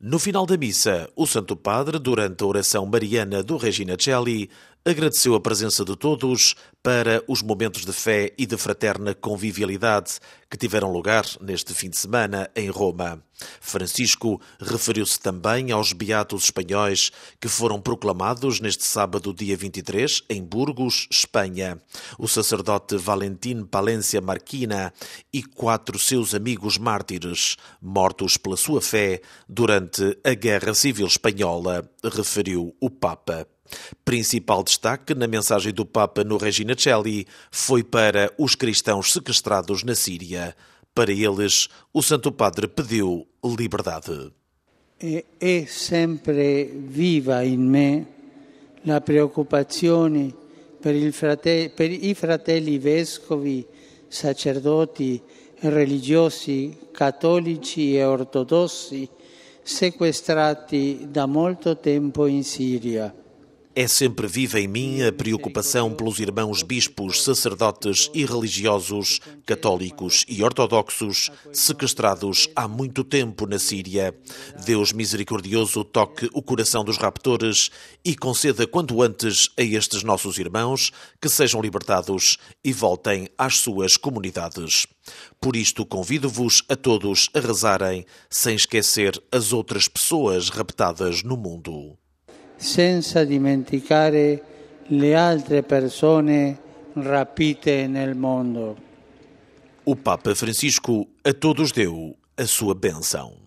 No final da missa, o Santo Padre, durante a oração mariana do Regina Coeli, agradeceu a presença de todos para os momentos de fé e de fraterna convivialidade que tiveram lugar neste fim de semana em Roma. Francisco referiu-se também aos beatos espanhóis que foram proclamados neste sábado, dia 23, em Burgos, Espanha. O sacerdote Valentín Palencia Marquina e 4 seus amigos mártires, mortos pela sua fé durante a Guerra Civil Espanhola, referiu o Papa. Principal destaque na mensagem do Papa no Regina Coeli foi para os cristãos sequestrados na Síria. Para eles, o Santo Padre pediu liberdade. È sempre viva in me la preoccupazione per i fratelli vescovi, sacerdoti e religiosi cattolici e ortodossi sequestrati da molto tempo in Siria. É sempre viva em mim a preocupação pelos irmãos bispos, sacerdotes e religiosos, católicos e ortodoxos, sequestrados há muito tempo na Síria. Deus misericordioso toque o coração dos raptores e conceda quanto antes a estes nossos irmãos que sejam libertados e voltem às suas comunidades. Por isto convido-vos a todos a rezarem, sem esquecer as outras pessoas raptadas no mundo. Senza dimenticare le altre persone rapite nel mondo. O Papa Francisco a todos deu a sua bênção.